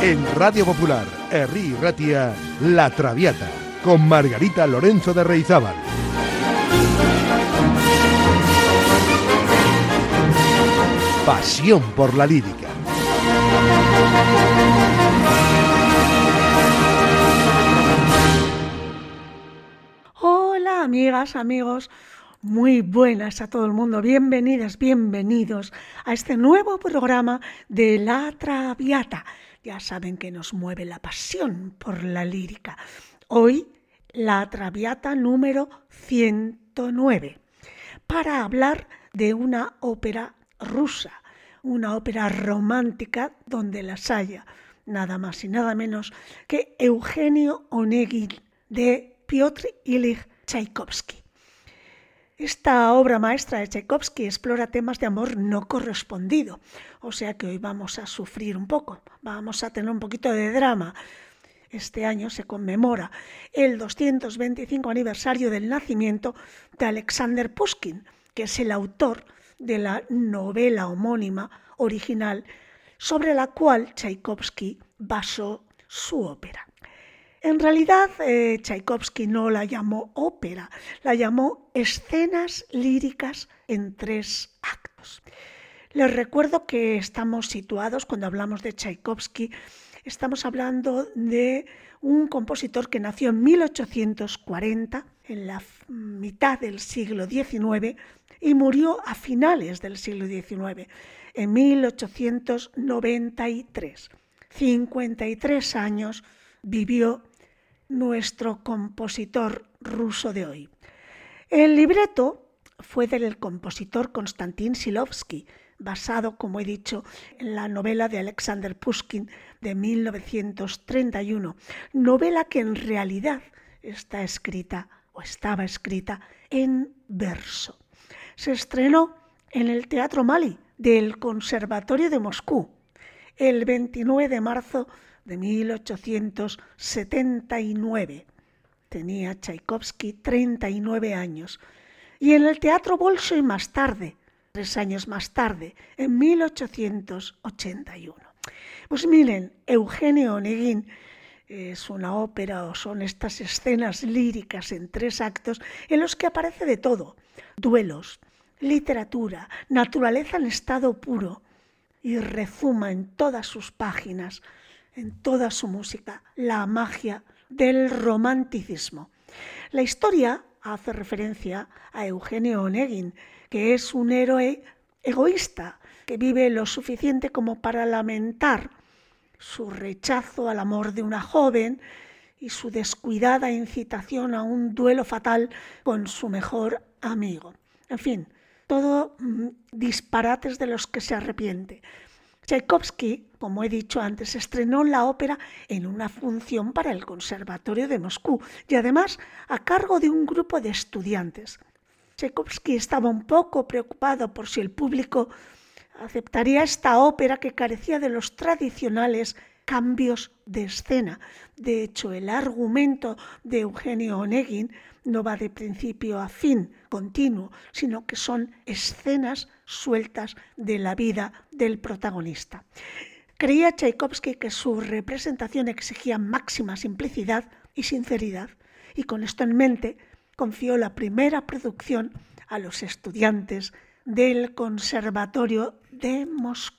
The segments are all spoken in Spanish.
En Radio Popular, Herri Ratia, La Traviata, con Margarita Lorenzo de Reizábal. Pasión por la lírica. Hola amigas, amigos, muy buenas a todo el mundo, bienvenidas, bienvenidos a este nuevo programa de La Traviata. Ya saben que nos mueve la pasión por la lírica. Hoy, La Traviata número 109, para hablar de una ópera rusa, una ópera romántica donde las haya, nada más y nada menos que Eugenio Onegin de Piotr Ilich Chaikovsky. Esta obra maestra de Chaikovsky explora temas de amor no correspondido, o sea que hoy vamos a sufrir un poco, vamos a tener un poquito de drama. Este año se conmemora el 225 aniversario del nacimiento de Alexander Pushkin, que es el autor de la novela homónima original sobre la cual Chaikovsky basó su ópera. En realidad, Chaikovsky no la llamó ópera, la llamó escenas líricas en 3 actos. Les recuerdo que estamos situados, cuando hablamos de Chaikovsky, estamos hablando de un compositor que nació en 1840, en la mitad del siglo XIX, y murió a finales del siglo XIX, en 1893. 53 años vivió nuestro compositor ruso de hoy. El libreto fue del compositor Konstantin Silovsky, basado, como he dicho, en la novela de Alexander Pushkin de 1931, novela que en realidad estaba escrita en verso. Se estrenó en el Teatro Mali del Conservatorio de Moscú el 29 de marzo de 1879. Tenía Chaikovsky 39 años. Y en el Teatro Bolshoi más tarde, 3 años más tarde, en 1881. Pues miren, Eugenio Onegin es una ópera, o son estas escenas líricas en 3 actos en los que aparece de todo: duelos, literatura, naturaleza en estado puro, y rezuma en todas sus páginas, en toda su música, la magia del romanticismo. La historia hace referencia a Eugenio Onegin, que es un héroe egoísta, que vive lo suficiente como para lamentar su rechazo al amor de una joven y su descuidada incitación a un duelo fatal con su mejor amigo. En fin, todo disparates de los que se arrepiente. Chaikovsky, como he dicho antes, estrenó la ópera en una función para el Conservatorio de Moscú y además a cargo de un grupo de estudiantes. Chaikovsky estaba un poco preocupado por si el público aceptaría esta ópera que carecía de los tradicionales cambios de escena. De hecho, el argumento de Eugenio Onegin no va de principio a fin continuo, sino que son escenas sueltas de la vida del protagonista. Creía Chaikovsky que su representación exigía máxima simplicidad y sinceridad, y con esto en mente confió la primera producción a los estudiantes del Conservatorio de Moscú.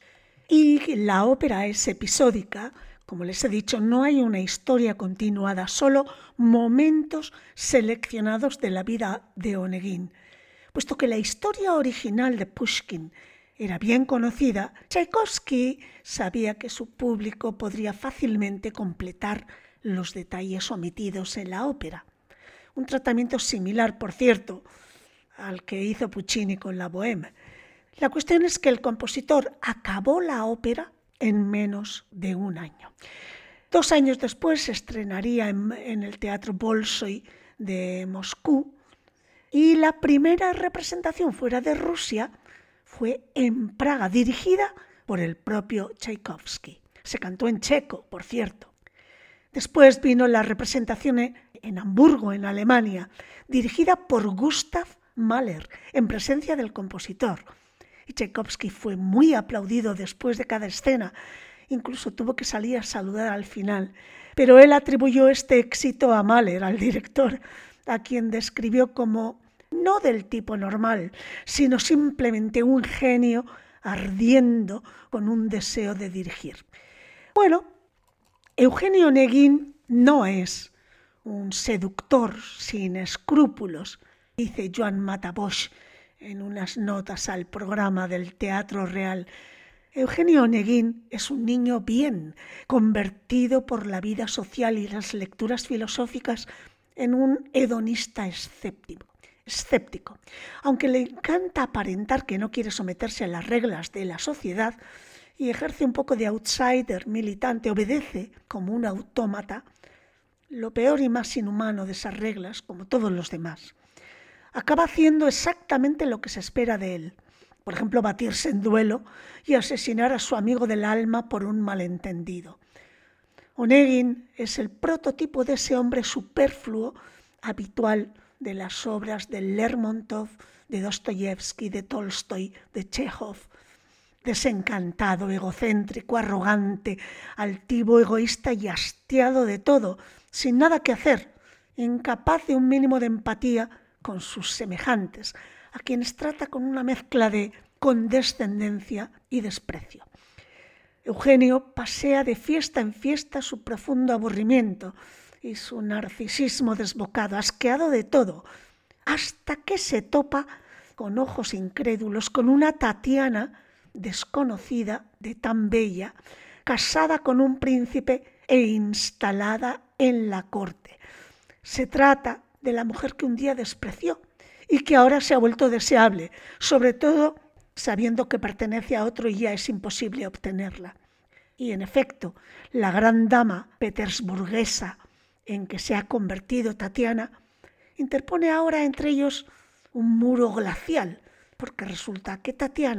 Y la ópera es episódica. Como les he dicho, no hay una historia continuada, solo momentos seleccionados de la vida de Onegin. Puesto que la historia original de Pushkin era bien conocida, Chaikovsky sabía que su público podría fácilmente completar los detalles omitidos en la ópera. Un tratamiento similar, por cierto, al que hizo Puccini con la Bohème. La cuestión es que el compositor acabó la ópera en menos de 1 año. 2 años después se estrenaría en el Teatro Bolshoi de Moscú, y la primera representación fuera de Rusia fue en Praga, dirigida por el propio Chaikovsky. Se cantó en checo, por cierto. Después vino la representación en Hamburgo, en Alemania, dirigida por Gustav Mahler, en presencia del compositor. Y Chaikovsky fue muy aplaudido después de cada escena, incluso tuvo que salir a saludar al final. Pero él atribuyó este éxito a Mahler, al director, a quien describió como no del tipo normal, sino simplemente un genio ardiendo con un deseo de dirigir. Bueno, Eugenio Onegin no es un seductor sin escrúpulos, dice Joan Matabosch en unas notas al programa del Teatro Real. Eugenio Onegin es un niño bien, convertido por la vida social y las lecturas filosóficas en un hedonista escéptico. Aunque le encanta aparentar que no quiere someterse a las reglas de la sociedad y ejerce un poco de outsider militante, obedece como un autómata, lo peor y más inhumano de esas reglas, como todos los demás. Acaba haciendo exactamente lo que se espera de él. Por ejemplo, batirse en duelo y asesinar a su amigo del alma por un malentendido. Onegin es el prototipo de ese hombre superfluo habitual de las obras de Lermontov, de Dostoyevsky, de Tolstoy, de Chekhov. Desencantado, egocéntrico, arrogante, altivo, egoísta y hastiado de todo, sin nada que hacer, incapaz de un mínimo de empatía con sus semejantes, a quienes trata con una mezcla de condescendencia y desprecio. Eugenio pasea de fiesta en fiesta su profundo aburrimiento y su narcisismo desbocado, asqueado de todo, hasta que se topa con ojos incrédulos con una Tatiana desconocida de tan bella, casada con un príncipe e instalada en la corte. Se trata de la mujer que un día despreció y que ahora se ha vuelto deseable, sobre todo sabiendo que pertenece a otro y ya es imposible obtenerla. Y en efecto, la gran dama petersburguesa en que se ha convertido Tatiana interpone ahora entre ellos un muro glacial, porque resulta que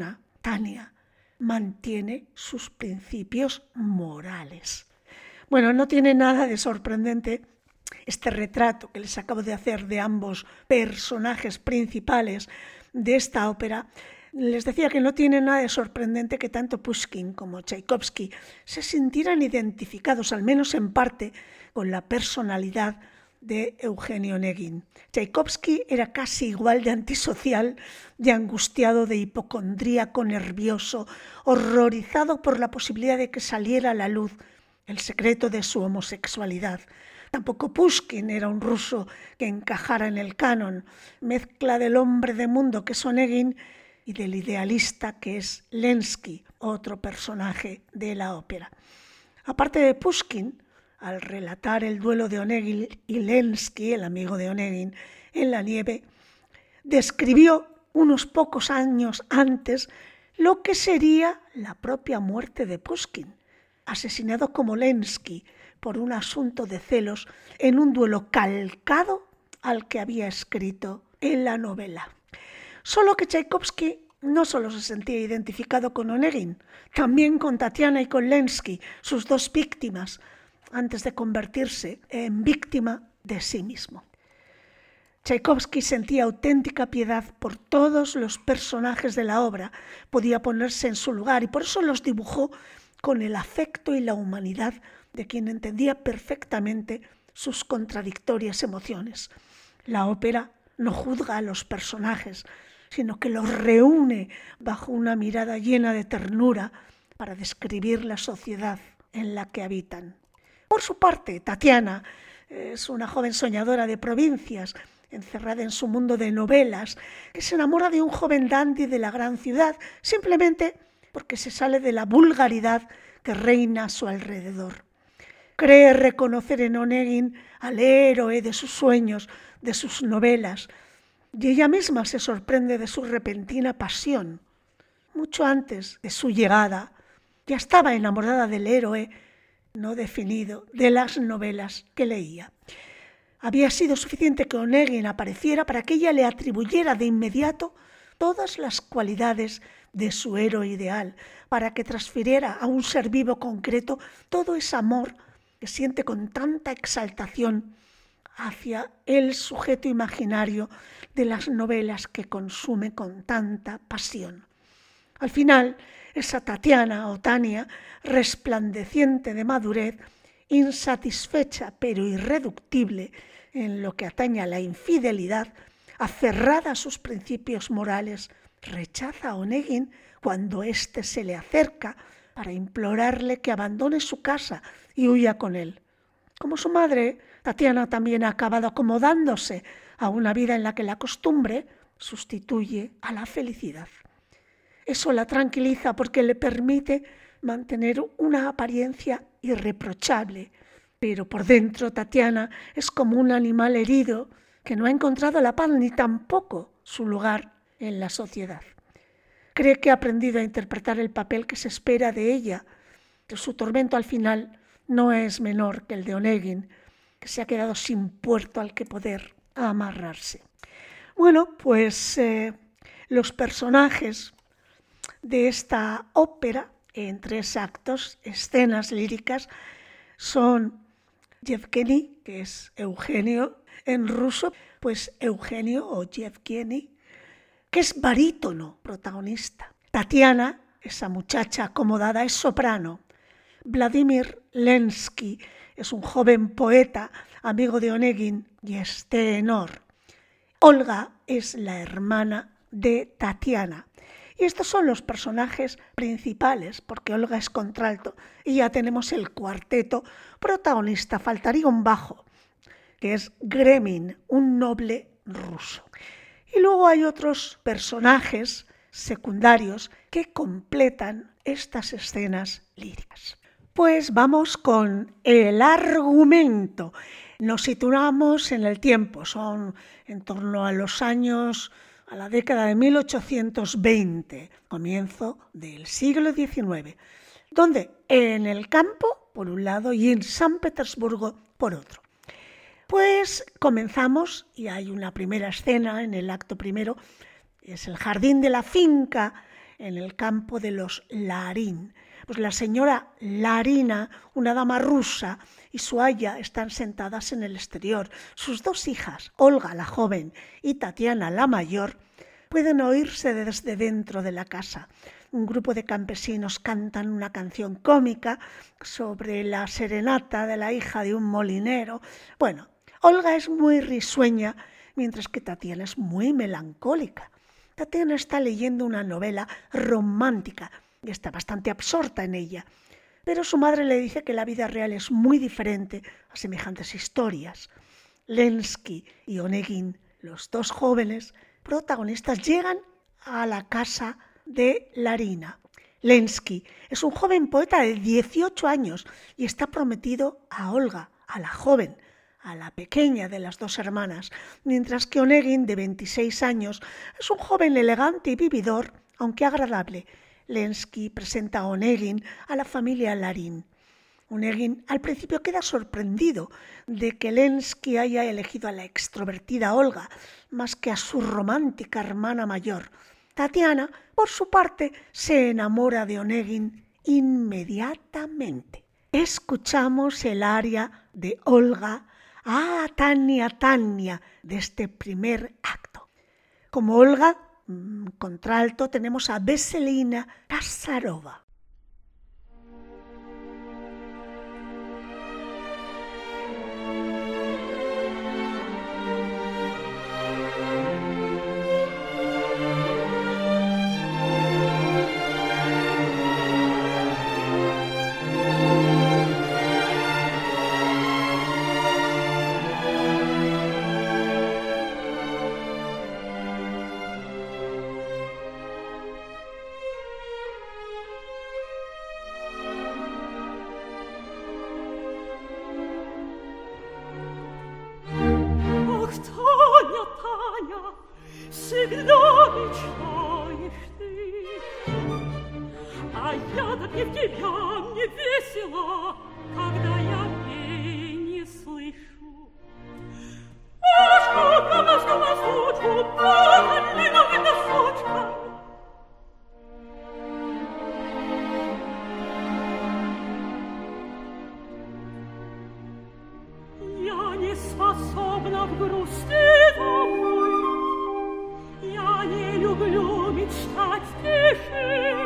Tania, mantiene sus principios morales. Bueno, no tiene nada de sorprendente este retrato que les acabo de hacer de ambos personajes principales de esta ópera. Les decía que no tiene nada de sorprendente que tanto Pushkin como Tchaikovsky se sintieran identificados, al menos en parte, con la personalidad de Eugenio Onegin. Tchaikovsky era casi igual de antisocial, de angustiado, de hipocondríaco, nervioso, horrorizado por la posibilidad de que saliera a la luz el secreto de su homosexualidad. Tampoco Pushkin era un ruso que encajara en el canon, mezcla del hombre de mundo que es Onegin y del idealista que es Lenski, otro personaje de la ópera. Aparte de Pushkin, al relatar el duelo de Onegin y Lenski, el amigo de Onegin, en la nieve, describió unos pocos años antes lo que sería la propia muerte de Pushkin, asesinado como Lenski por un asunto de celos en un duelo calcado al que había escrito en la novela. Solo que Tchaikovsky no solo se sentía identificado con Onegin, también con Tatiana y con Lenski, sus dos víctimas, antes de convertirse en víctima de sí mismo. Tchaikovsky sentía auténtica piedad por todos los personajes de la obra, podía ponerse en su lugar y por eso los dibujó con el afecto y la humanidad de quien entendía perfectamente sus contradictorias emociones. La ópera no juzga a los personajes, sino que los reúne bajo una mirada llena de ternura para describir la sociedad en la que habitan. Por su parte, Tatiana es una joven soñadora de provincias, encerrada en su mundo de novelas, que se enamora de un joven dandy de la gran ciudad, simplemente porque se sale de la vulgaridad que reina a su alrededor. Cree reconocer en Onegin al héroe de sus sueños, de sus novelas, y ella misma se sorprende de su repentina pasión. Mucho antes de su llegada, ya estaba enamorada del héroe no definido de las novelas que leía. Había sido suficiente que Onegin apareciera para que ella le atribuyera de inmediato todas las cualidades de su héroe ideal, para que transfiriera a un ser vivo concreto todo ese amor que siente con tanta exaltación hacia el sujeto imaginario de las novelas que consume con tanta pasión. Al final, esa Tatiana o Tania, resplandeciente de madurez, insatisfecha pero irreductible en lo que atañe a la infidelidad, aferrada a sus principios morales, rechaza a Onegin cuando éste se le acerca para implorarle que abandone su casa y huya con él. Como su madre, Tatiana también ha acabado acomodándose a una vida en la que la costumbre sustituye a la felicidad. Eso la tranquiliza porque le permite mantener una apariencia irreprochable, pero por dentro Tatiana es como un animal herido que no ha encontrado la paz ni tampoco su lugar en la sociedad. Cree que ha aprendido a interpretar el papel que se espera de ella, que su tormento al final no es menor que el de Onegin, que se ha quedado sin puerto al que poder amarrarse. Bueno, pues los personajes de esta ópera, en 3 actos, escenas líricas, son Yevgeny, que es Eugenio en ruso, pues Eugenio o Yevgeny, que es barítono protagonista. Tatiana, esa muchacha acomodada, es soprano. Vladimir Lensky es un joven poeta, amigo de Onegin, y es tenor. Olga es la hermana de Tatiana. Y estos son los personajes principales, porque Olga es contralto y ya tenemos el cuarteto protagonista. Faltaría un bajo, que es Gremin, un noble ruso. Y luego hay otros personajes secundarios que completan estas escenas líricas. Pues vamos con el argumento. Nos situamos en el tiempo, son en torno a la década de 1820, comienzo del siglo XIX, donde en el campo, por un lado, y en San Petersburgo, por otro. Pues comenzamos y hay una primera escena en el acto primero, es el jardín de la finca en el campo de los Larín. Pues la señora Larina, una dama rusa, y su aya están sentadas en el exterior. Sus 2 hijas, Olga la joven y Tatiana la mayor, pueden oírse desde dentro de la casa. Un grupo de campesinos cantan una canción cómica sobre la serenata de la hija de un molinero. Bueno, Olga es muy risueña, mientras que Tatiana es muy melancólica. Tatiana está leyendo una novela romántica y está bastante absorta en ella, pero su madre le dice que la vida real es muy diferente a semejantes historias. Lensky y Onegin, los 2 jóvenes protagonistas, llegan a la casa de Larina. Lensky es un joven poeta de 18 años y está prometido a Olga, a la joven, a la pequeña de las 2 hermanas, mientras que Onegin, de 26 años, es un joven elegante y vividor, aunque agradable. Lensky presenta a Onegin a la familia Larín. Onegin al principio queda sorprendido de que Lensky haya elegido a la extrovertida Olga más que a su romántica hermana mayor. Tatiana, por su parte, se enamora de Onegin inmediatamente. Escuchamos el aria de Olga, "Ah, Tania, Tania", de este primer acto. Como Olga, contralto, tenemos a Veselina Kasarova. Я не люблю мечтать тишины.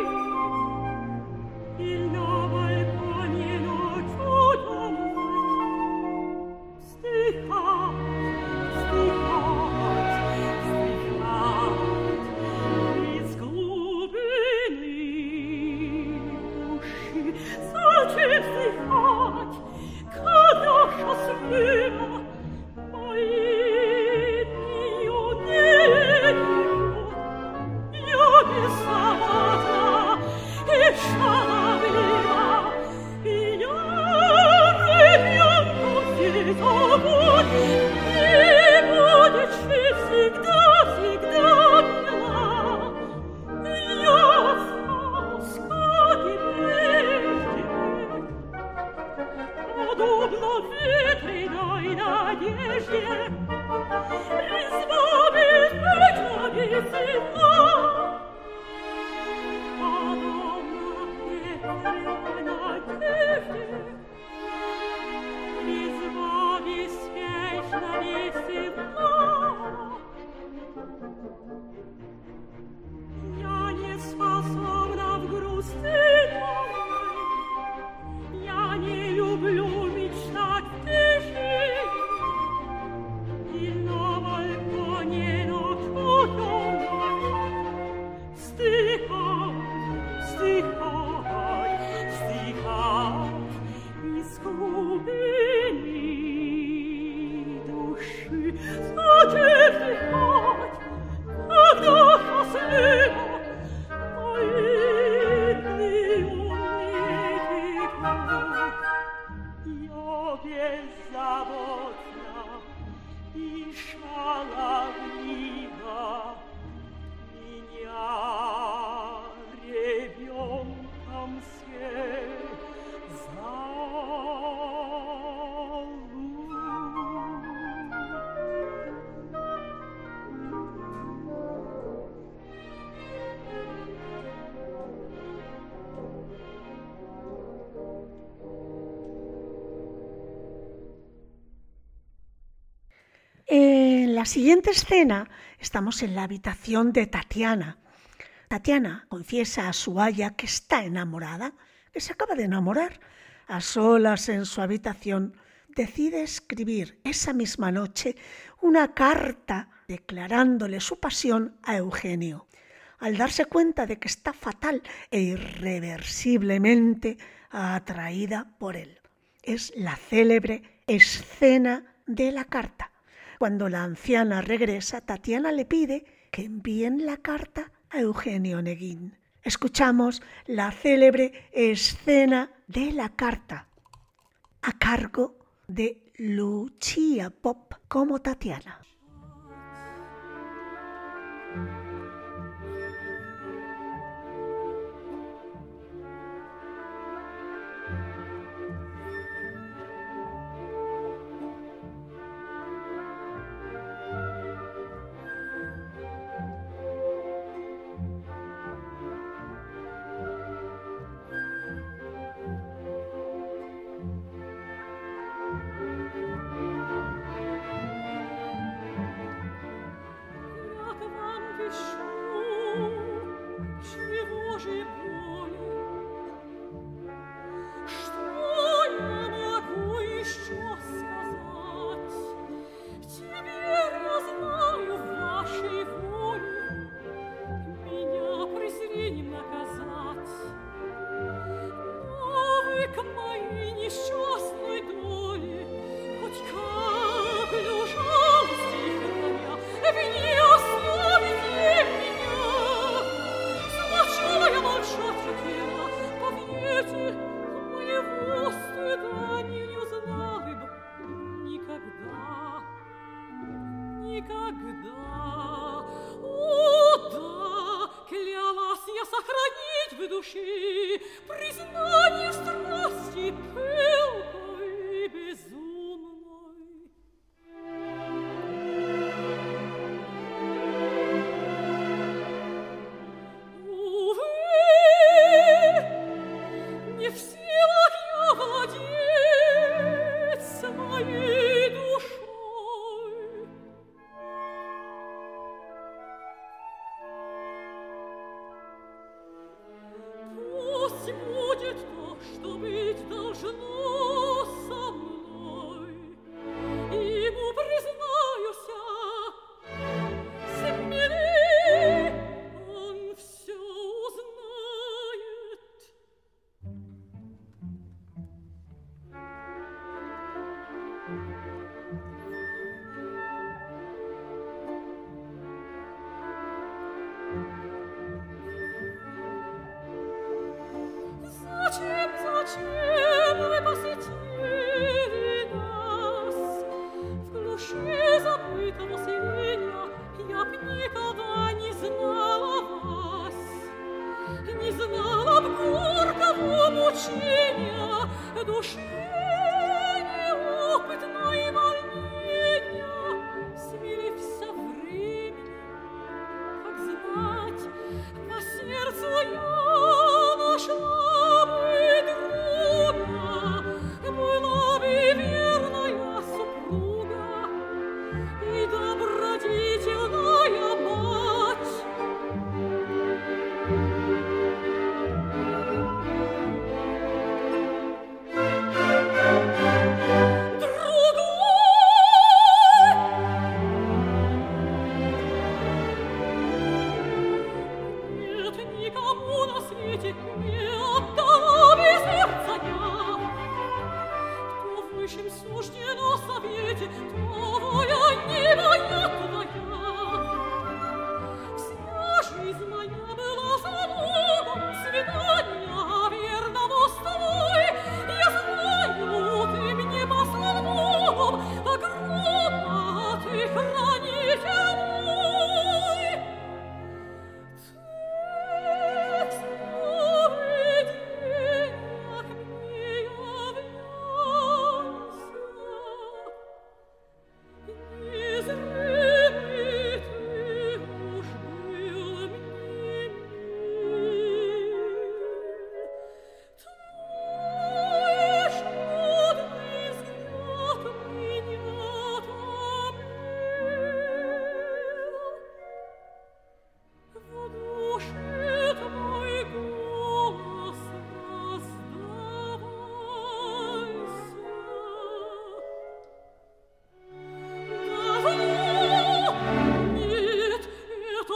En la siguiente escena estamos en la habitación de Tatiana. Tatiana confiesa a su aya que está enamorada, que se acaba de enamorar. A solas en su habitación decide escribir esa misma noche una carta declarándole su pasión a Eugenio. Al darse cuenta de que está fatal e irreversiblemente atraída por él. Es la célebre escena de la carta. Cuando la anciana regresa, Tatiana le pide que envíen la carta a Eugenio Oneguin. Escuchamos la célebre escena de la carta a cargo de Lucia Pop como Tatiana. И добродетельная мать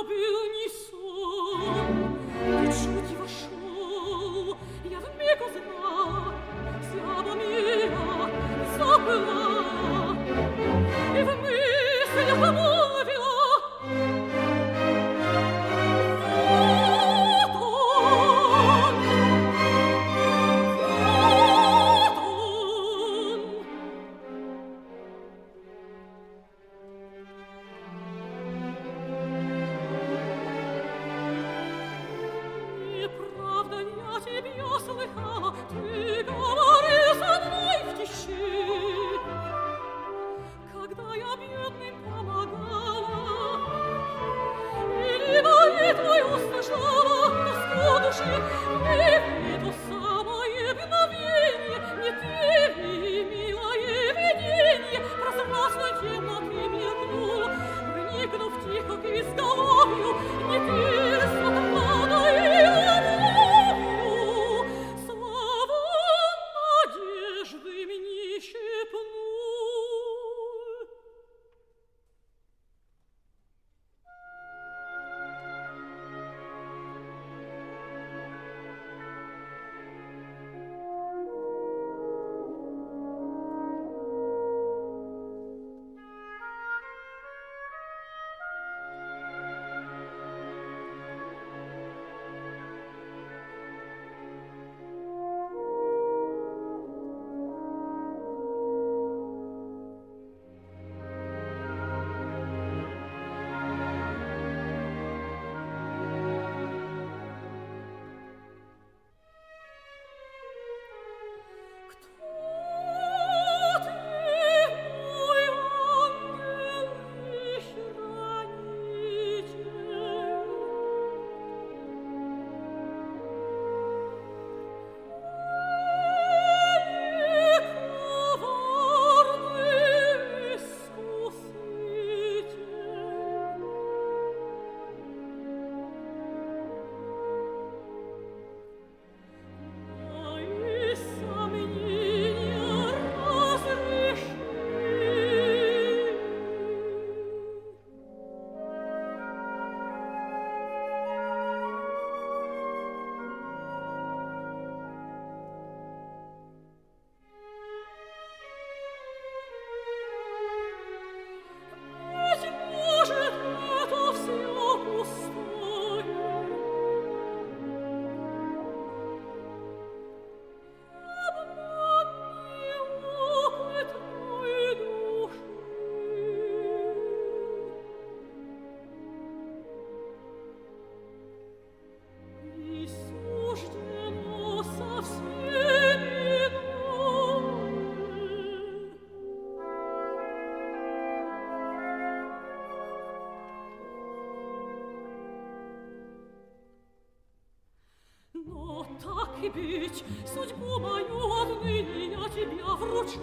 и бить, судьбу мою отныне я тебя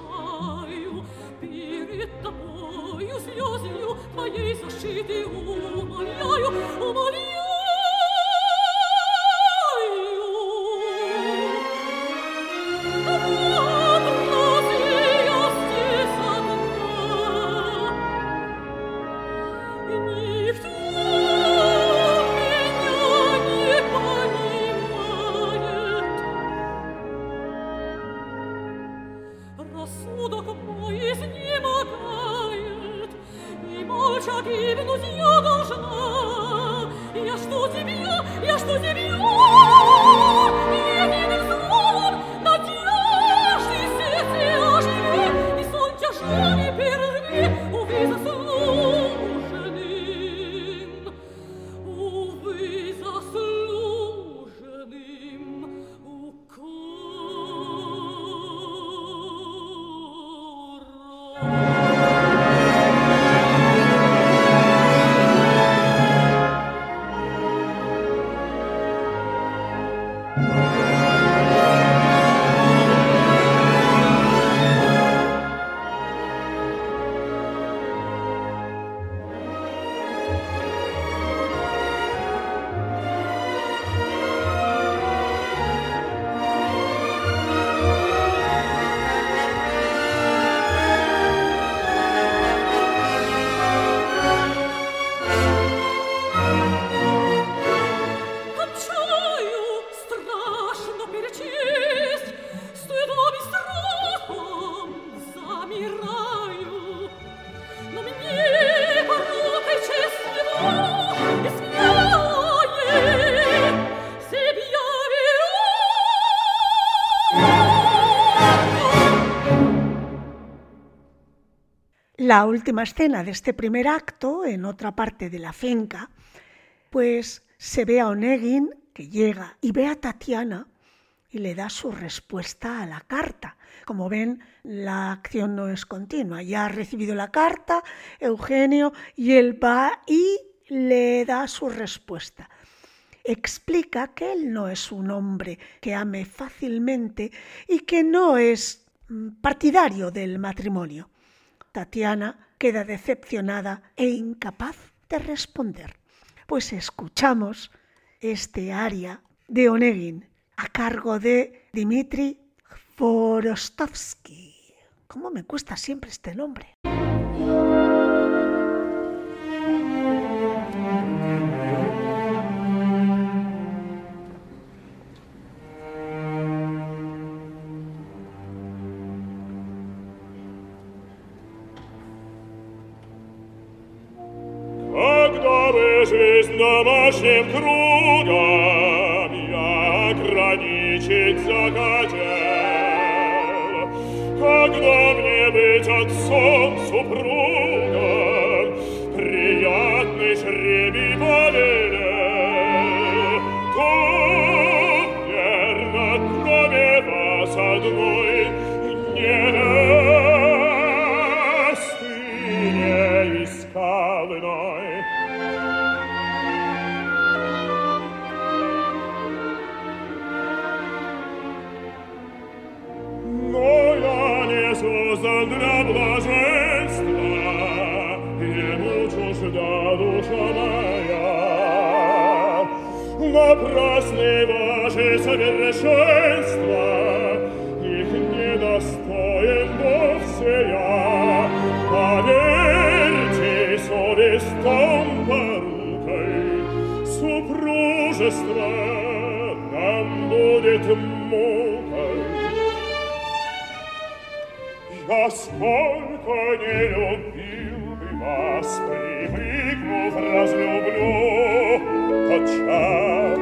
вручаю. Перед тобою слезою твоей защиты умоляю, умоляю. la última escena de este primer acto, en otra parte de la finca, pues se ve a Onegin que llega y ve a Tatiana y le da su respuesta a la carta. Como ven, la acción no es continua. Ya ha recibido la carta Eugenio y él va y le da su respuesta. Explica que él no es un hombre que ame fácilmente y que no es partidario del matrimonio. Tatiana queda decepcionada e incapaz de responder. Pues escuchamos este aria de Onegin a cargo de Dmitri Kvorostovsky. ¿Cómo me cuesta siempre este nombre? Домашним кругом я ограничить захотел. Когда мне быть отцом, супругом, приятный жребий повелел, то, верно, кроме вас одной, невесты не искал иной. Создан для блаженства, ему чужда душа моя. Напрасны ваши совершенства, их недостоин вовсе я. Поверьте, совестом порукой, супружество нам будет мукой. Я сколько не любил бы вас, привыкнув, разлюблю тот час.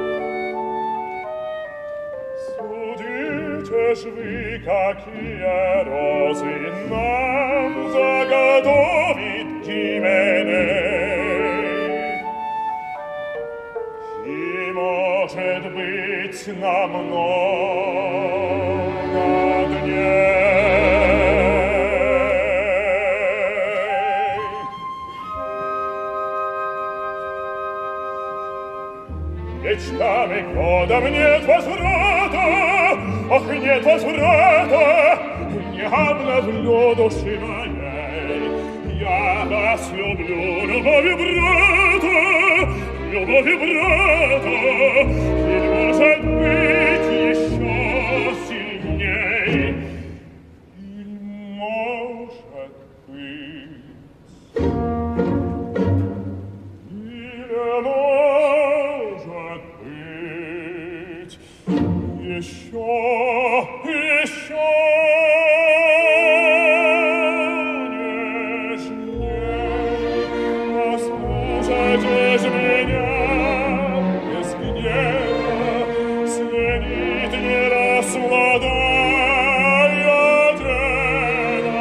Судите ж вы, какие розы нам заготовит Гименей. И, может быть, намного дней. Мечтами годом нет возврата, ах, нет возврата, не обновлю души моей. Я вас люблю, любовью брата, любовью брата, и, может быть, еще сильней. И, может быть, еще нежней, послушайте ж меня без гнева, сменить не расладая дело.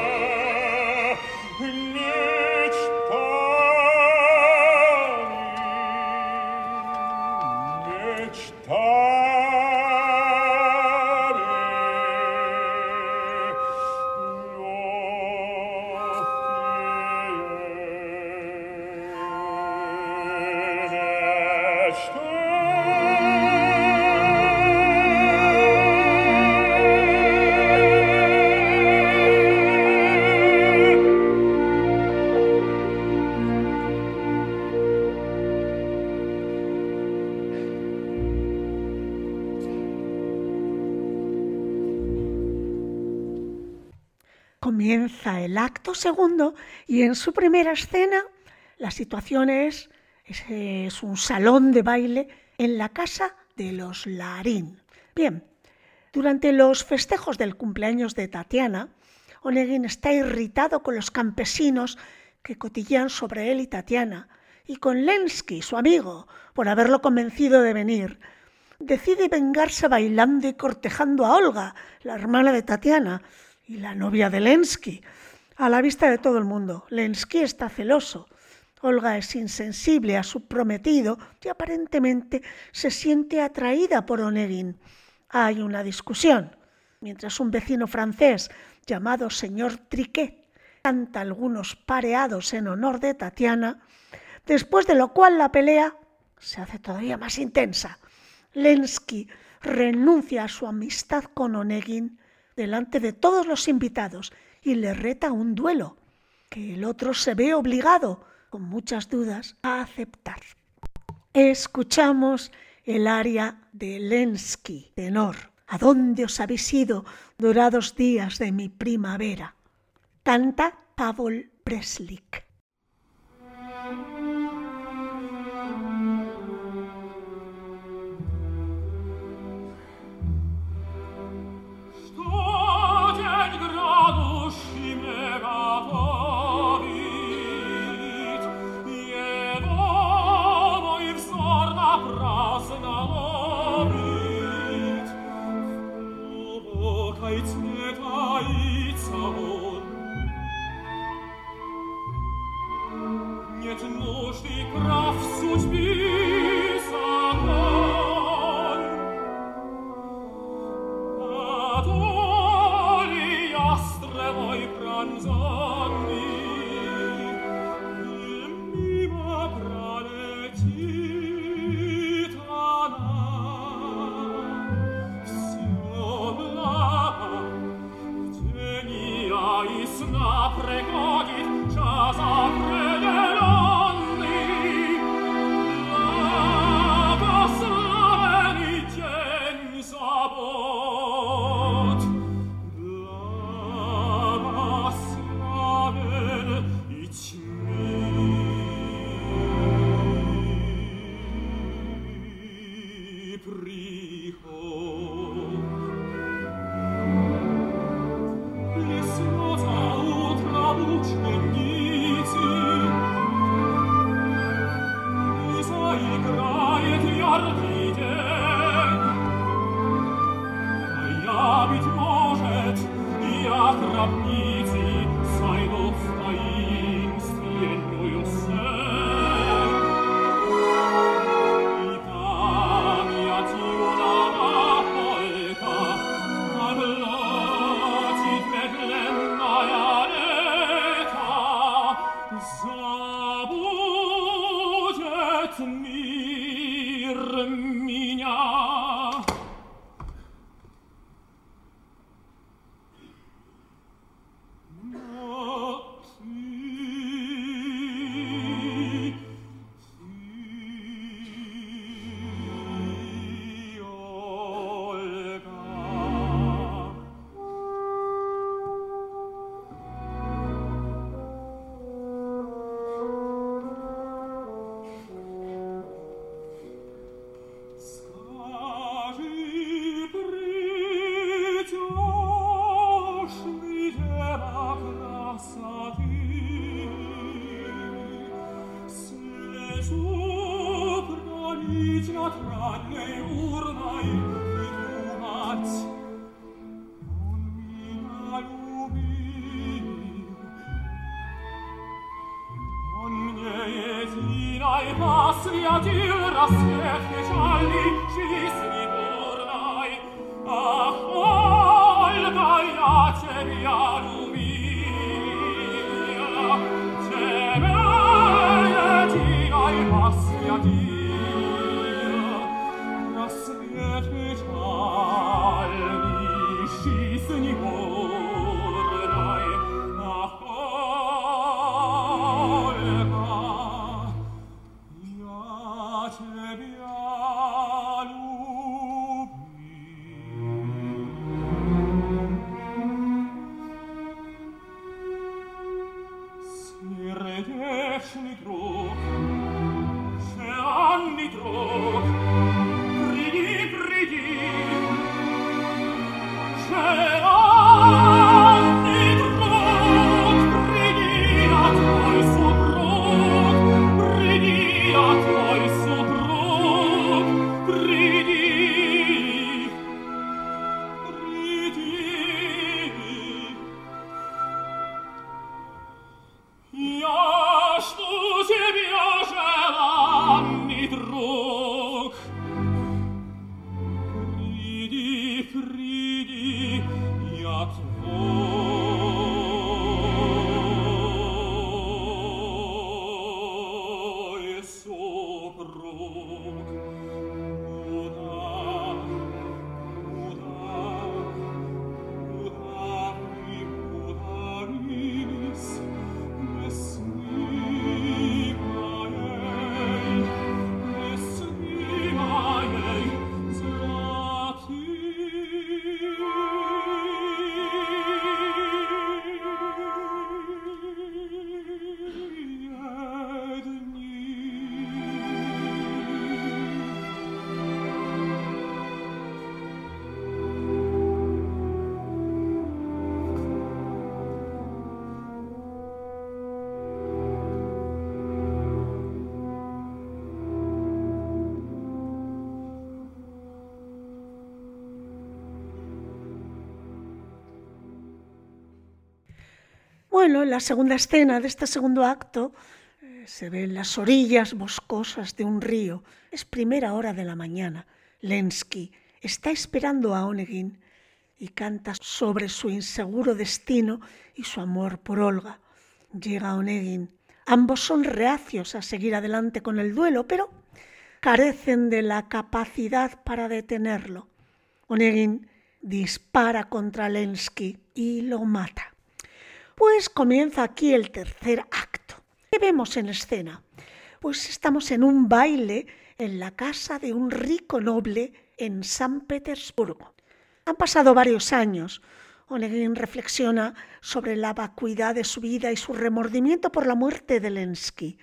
Comienza el acto segundo y en su primera escena la situación es un salón de baile en la casa de los Larín. Bien, durante los festejos del cumpleaños de Tatiana, Onegin está irritado con los campesinos que cotillean sobre él y Tatiana y con Lenski, su amigo, por haberlo convencido de venir. Decide vengarse bailando y cortejando a Olga, la hermana de Tatiana, y la novia de Lenski. a la vista de todo el mundo. Lenski está celoso. Olga es insensible a su prometido y aparentemente se siente atraída por Onegin. Hay una discusión, mientras un vecino francés llamado señor Triquet canta algunos pareados en honor de Tatiana, después de lo cual la pelea se hace todavía más intensa. Lenski renuncia a su amistad con Onegin delante de todos los invitados y le reta un duelo, que el otro se ve obligado, con muchas dudas, a aceptar. Escuchamos el aria de Lenski, tenor. ¿A dónde os habéis ido, dorados días de mi primavera? Canta Pavol Preslik. Bueno, en la segunda escena de este segundo acto se ven las orillas boscosas de un río. Es primera hora de la mañana. Lenski está esperando a Onegin y canta sobre su inseguro destino y su amor por Olga. Llega Onegin. Ambos son reacios a seguir adelante con el duelo, pero carecen de la capacidad para detenerlo. Onegin dispara contra Lenski y lo mata. Pues comienza aquí el tercer acto. ¿Qué vemos en escena? Pues estamos en un baile en la casa de un rico noble en San Petersburgo. Han pasado varios años. Onegin reflexiona sobre la vacuidad de su vida y su remordimiento por la muerte de Lenski.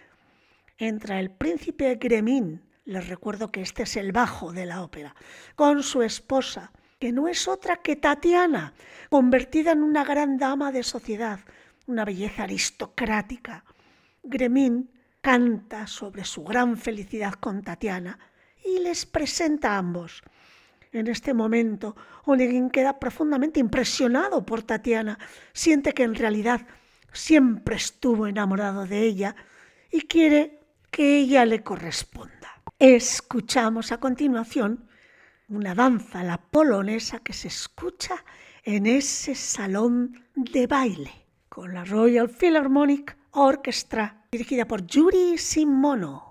Entra el príncipe Gremin, les recuerdo que este es el bajo de la ópera, con su esposa, que no es otra que Tatiana, convertida en una gran dama de sociedad, una belleza aristocrática. Gremin canta sobre su gran felicidad con Tatiana y les presenta a ambos. En este momento, Onegin queda profundamente impresionado por Tatiana, siente que en realidad siempre estuvo enamorado de ella y quiere que ella le corresponda. Escuchamos a continuación una danza, la polonesa, que se escucha en ese salón de baile con la Royal Philharmonic Orchestra, dirigida por Yuri Simono.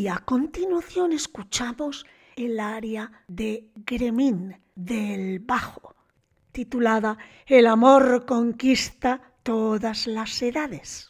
Y a continuación escuchamos el aria de Gremín del bajo, titulada El amor conquista todas las edades.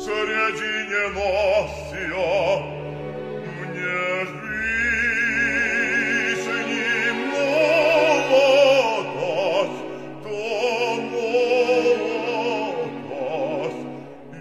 Sredzinie Nossia, mnie wiśni młodość, to młodość i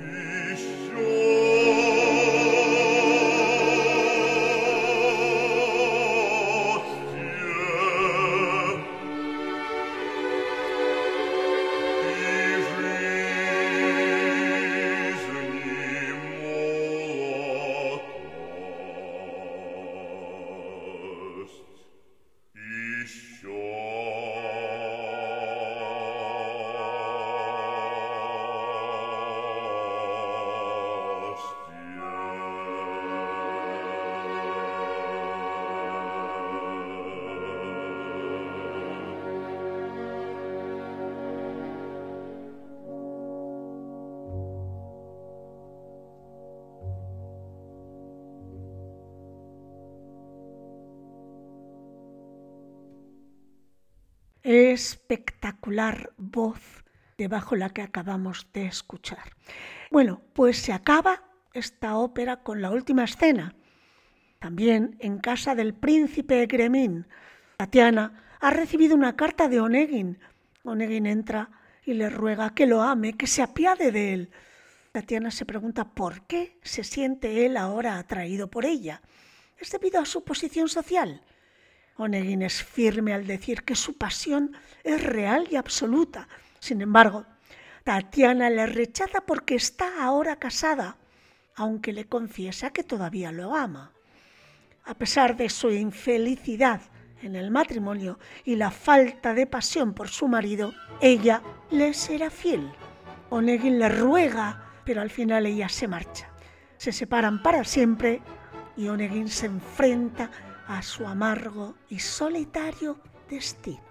Espectacular voz debajo la que acabamos de escuchar. Bueno, pues se acaba esta ópera con la última escena. También en casa del príncipe Gremín, Tatiana ha recibido una carta de Onegin. Onegin entra y le ruega que lo ame, que se apiade de él. Tatiana se pregunta por qué se siente él ahora atraído por ella. ¿Es debido a su posición social? Onegin es firme al decir que su pasión es real y absoluta. Sin embargo, Tatiana le rechaza porque está ahora casada, aunque le confiesa que todavía lo ama. A pesar de su infelicidad en el matrimonio y la falta de pasión por su marido, ella le será fiel. Onegin le ruega, pero al final ella se marcha. Se separan para siempre y Onegin se enfrenta a su amargo y solitario destino.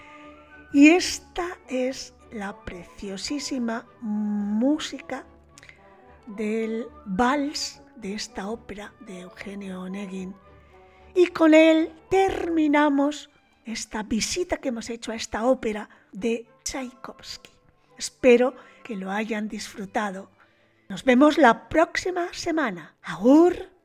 Y esta es la preciosísima música del vals de esta ópera de Eugenio Onegin. Y con él terminamos esta visita que hemos hecho a esta ópera de Tchaikovsky. Espero que lo hayan disfrutado. Nos vemos la próxima semana. ¡Agur!